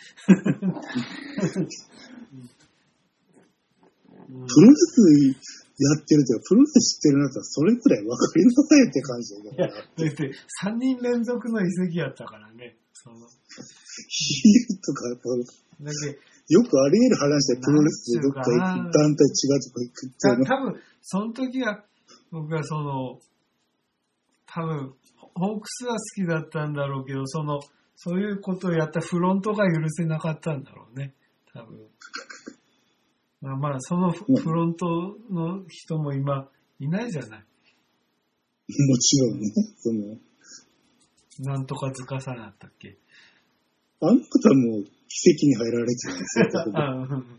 プロレスやってるというか、プロレス知ってるなったらそれくらい分かりませんって感じだから。 だってさんにん連続の移籍やったからね。そのヒールとか、だけよくあり得る話でプロレスでどっか団体違うとこ行くっていうの。 多分その時は僕はその多分ホークスは好きだったんだろうけど、そのそういうことをやったフロントが許せなかったんだろうね。多分。 まあまあ、そのフうんフロントの人も今いないじゃない。 もちろんね、その、 なんとか塚さんだったっけ。 あの方も奇跡に入られてるんですよ、多分あうん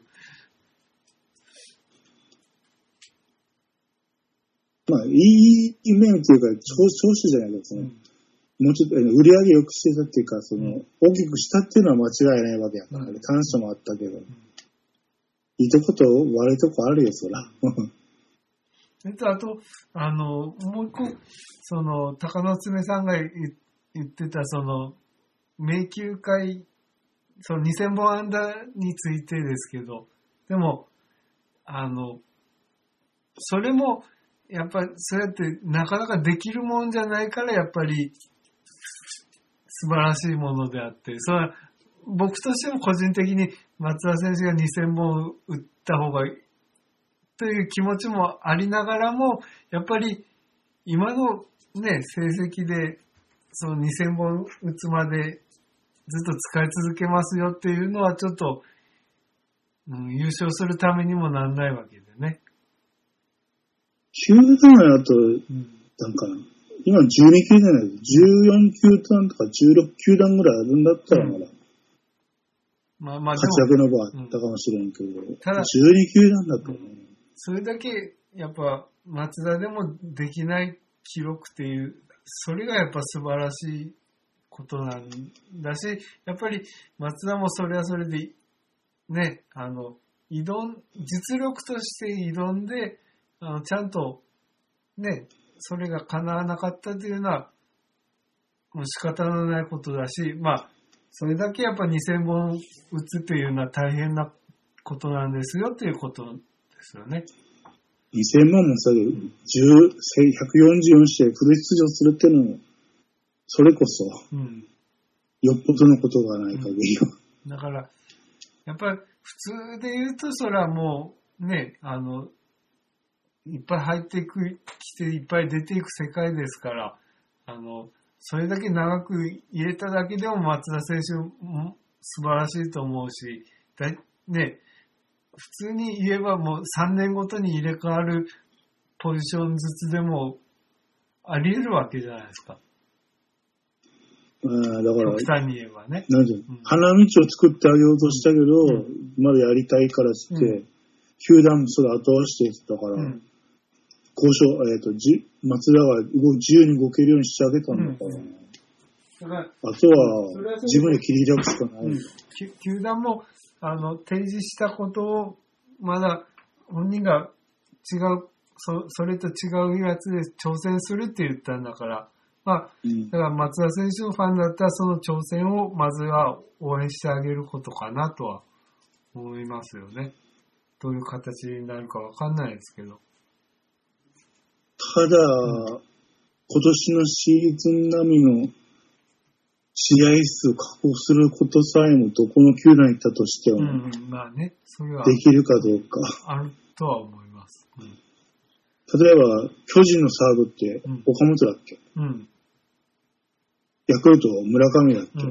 まあ、いい面というか、調調子じゃないけど、その、もうちょっと、あの売り上げ良くしてたっていうか、その、大きくしたっていうのは間違いないわけやから、 うん短所もあったけど、いいとこと悪いとこあるよ、そら。 えっと、あと、あの、もう一個、その、高野爪さんが言言ってた、その、迷宮会、そのにせんぼん安打についてですけど、でも、あの、それも、やっぱり、そうやってなかなかできるもんじゃないから、やっぱり、素晴らしいものであって、それは、僕としても個人的に松田選手がにせんぼん打った方がいいという気持ちもありながらも、やっぱり今のね、成績でそのにせんぼん打つまでずっと使い続けますよっていうのはちょっと、うん、優勝するためにもなんないわけでね。 球団やと、 うんなんかな、今じゅうに球団やけど、じゅうよん球団とかじゅうろく球団ぐらいあるんだったらまだ、 まあまあで活も、 躍の場あったかもしれんけど、 ただじゅうに球団だとね、 それだけやっぱ松田でもできない記録っていう、それがやっぱ素晴らしいことなんだし、やっぱり松田もそれはそれで、ね、あの、挑ん、実力として挑んで、あの、ちゃんと、ね、それが叶わなかったというのは、もう仕方のないことだし、まあ、それだけやっぱにせんぼん打つっていうのは大変なことなんですよっていうことですよね。 にせんまんもさ、じゅう ひゃくよんじゅうよん試合フル出場するってのも、それこそ、 うん。 よっぽどのことがない限りは。 だから、やっぱり普通で言うと、それはもうね、あの、いっぱい入っていく、来ていっぱい出ていく世界ですから、あの、それだけ長く入れただけでも松田選手も素晴らしいと思うし、だね、普通に言えばもうさんねんごとに入れ替わるポジションずつでもあり得るわけじゃないですか。 ああ、だから、 極端に言えばね。 なんていうの、 うん花道を作ってあげようとしたけど、 うまだやりたいからっつって、 うん球団もそれ後押してたから、 うん交渉、えっ、と、じ、松田が動自由に動けるようにしてあげたんだから、 うんだからあとは自分で切り開くしかない。 うんき球団もあの提示したことをまだ本人が違う そ, それと違うやつで挑戦するって言ったんだから、まあ、 うんだから松田選手のファンだったらその挑戦をまずは応援してあげることかなとは思いますよね。どういう形になるかわかんないですけど。 ただ、うん、今年のシーズン並みの試合数を確保することさえもどこの球団に行ったとしても、 うんうん、まあね、それはできるかどうか。 あるとは思います。うん、 例えば、巨人のサードって岡本だっけ、 うん、 ヤクルト村上だっけ、うん、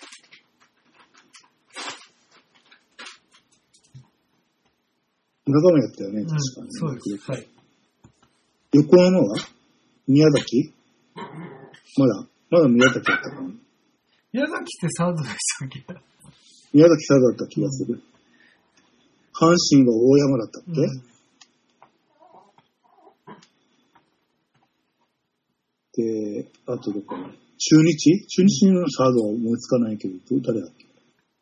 村上だったよね、確かに、 うん。そうです。はい。 横浜は宮崎まだまだ宮崎だったかな。 宮崎ってサードでしたっけ？ 宮崎サードだった気がする。阪神は大山だったっけ、うん、で、あとどこ中日中日のサードは思いつかないけど、誰だっけ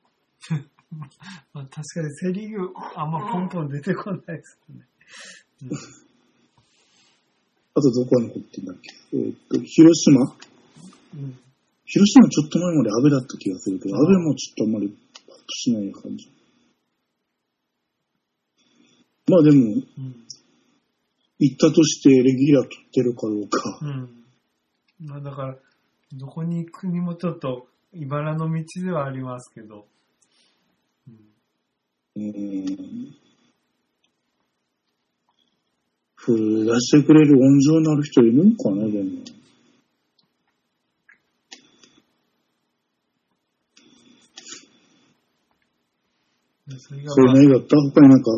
まあ、確かにセリーグあんまポンポン出てこないですね。うん、 あとどこが残ってんだっけ、えー、っと、広島、うん、広島ちょっと前まで安倍だった気がするけど、安倍もちょっとあんまりパッとしない感じ。まあでも、うん、行ったとしてレギュラー取ってるかどうか。 うん。まあだから、どこに行くにもちょっと茨の道ではありますけど。 うん。うんフル出してくれる温情のある人いるのかな、でも。それ何だった他になんか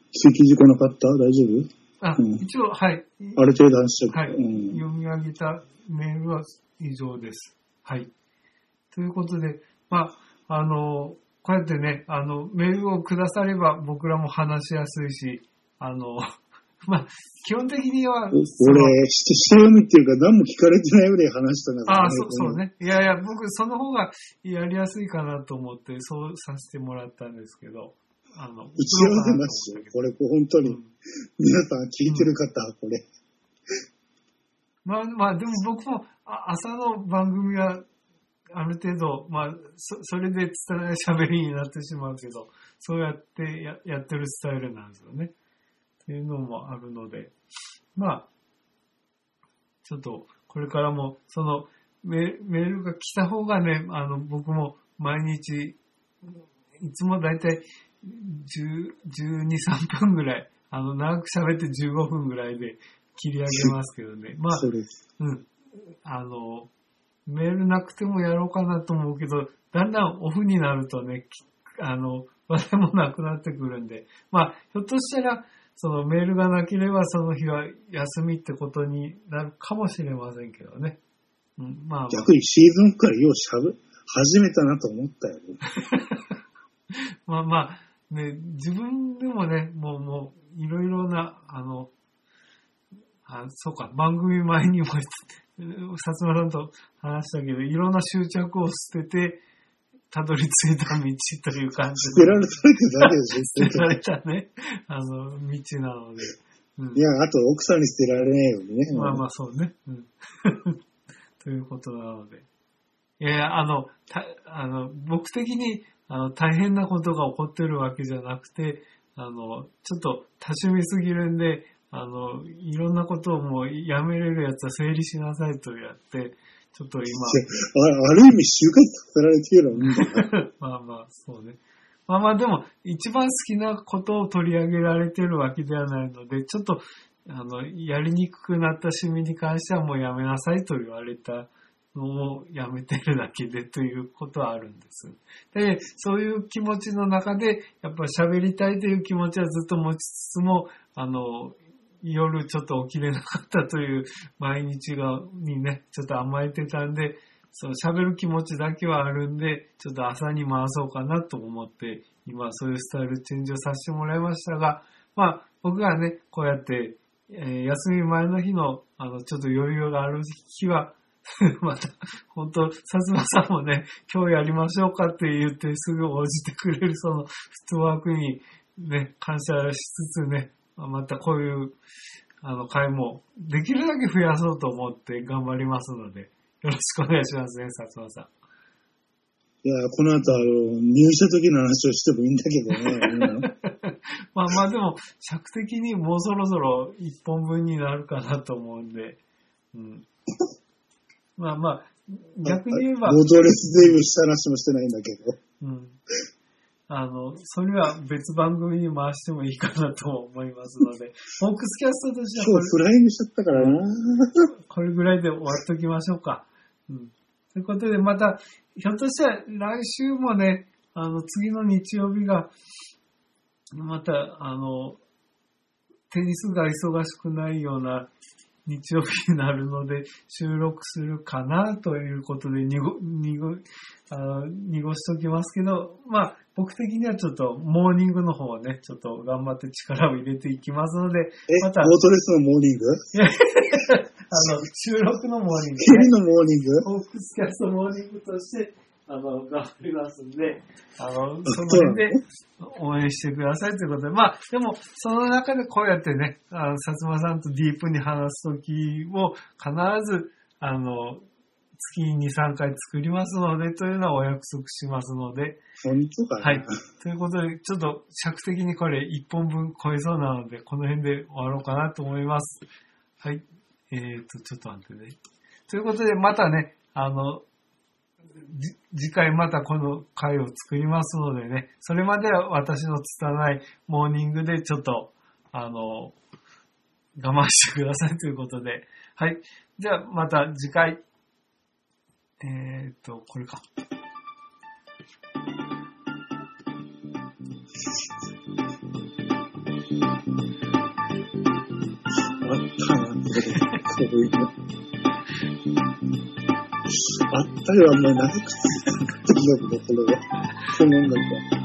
追記事故なかった大丈夫？ あ、うん、一応、はい。 ある程度話しちゃう。はい、うん。読み上げたメールは以上です。はい。ということで、まあ、あの、こうやってね、あの、メールをくだされば僕らも話しやすいし、あの、まあ、基本的には。 俺、して読みっていうか何も聞かれてないぐらい話したんだから、 ね。ああ、そう、そうね。いやいや、僕その方がやりやすいかなと思って、そうさせてもらったんですけど。あの、 打ち合わせなしよ。これ、本当に。うん、皆さん聞いてる方、うん、これ。 まあまあ、でも僕も朝の番組は、ある程度、まあ、そ, それで伝え喋りになってしまうけど、そうやって や, やってるスタイルなんですよね。っていうのもあるので、まあ、ちょっと、これからも、そのメ、メールが来た方がね、あの、僕も毎日、いつもだいたいじゅう、じゅうに、さんぷんぐらい、あの、長く喋ってじゅうごふんぐらいで切り上げますけどね。まあ、 そうです。 うん。あの、メールなくてもやろうかなと思うけど、だんだんオフになるとね、あの、話題もなくなってくるんで、まあ、ひょっとしたら、そのメールがなければその日は休みってことになるかもしれませんけどね。うん、まあ、まあ、 逆にシーズンからようしゃべ、始めたなと思ったよね。 まあまあ、ね、自分でもね、もう、もう、いろいろな、あの、あ、そうか、番組前にも、薩摩さんと話したけど、いろんな執着を捨てて、たどり着いた道という感じで。捨てられただけでしょ。 捨てられたね、あの、道なので。 うん、いや、あと奥さんに捨てられないようにね。 まあまあ、そうね。うん、ということなので。いやいや、あの、たあの僕的にあの大変なことが起こってるわけじゃなくて、あの、ちょっと多趣味すぎるんで、あの、いろんなことをもうやめれるやつは整理しなさいとやって、ちょっと今。 あ, ある意味、就活させられてるのいいんだな。 まあまあ、そうね。まあまあ、でも、一番好きなことを取り上げられてるわけではないので、ちょっと、あの、やりにくくなった趣味に関してはもうやめなさいと言われたのをやめてるだけでということはあるんです。で、そういう気持ちの中で、やっぱ喋りたいという気持ちはずっと持ちつつも、あの、夜ちょっと起きれなかったという毎日が、にね、ちょっと甘えてたんで、そう喋る気持ちだけはあるんで、ちょっと朝に回そうかなと思って、今そういうスタイルチェンジをさせてもらいましたが、まあ僕がね、こうやって、えー、休み前の日の、あの、ちょっと余裕がある日は、また、本当、薩摩さんもね、今日やりましょうかって言ってすぐ応じてくれるそのフットワークにね、感謝しつつね、またこういう、あの、会も、できるだけ増やそうと思って頑張りますので、よろしくお願いしますね、薩摩さん。 いや、この後、あの、入社時の話をしてもいいんだけどね。 まあまあでも、尺的にもうそろそろ一本分になるかなと思うんで、うん。まあまあ、逆に言えば。 ボードレスデビューした話もしてないんだけど。 うん。あの、それは別番組に回してもいいかなと思いますので、フォークスキャストとしてはこれ。 今日フライングしちゃったからな。 これぐらいで終わっときましょうか。うん。ということで、また、ひょっとしたら来週もね、あの、次の日曜日が、また、あの、テニスが忙しくないような日曜日になるので、収録するかなということで、にご、にご、あの、濁しときますけど、まあ、僕的にはちょっと、モーニングの方をね、ちょっと頑張って力を入れていきますので、 え、 また。 ボートレスのモーニングあの、収録のモーニング、ね。 日々のモーニングフォークスキャストモーニングとして、あの、頑張りますんで、あの、その辺で応援してくださいということで、まあ、でも、その中でこうやってね、あの、薩摩さんとディープに話すときを必ず、あの、月にに、さんかい作りますので、というのはお約束しますので。 本当かな。 はい。ということで、ちょっと尺的にこれいっぽんぶん超えそうなので、この辺で終わろうかなと思います。はい。えーと、ちょっと待ってね。ということで、またね、あの、次回またこの回を作りますのでね、それまでは私の拙いモーニングでちょっと、あの、我慢してくださいということで。はい。じゃあまた次回。えーっと、これか。 あったな、これ。そういうの。あったよ、あんまり長く続かなかったけど、これは。この音楽は。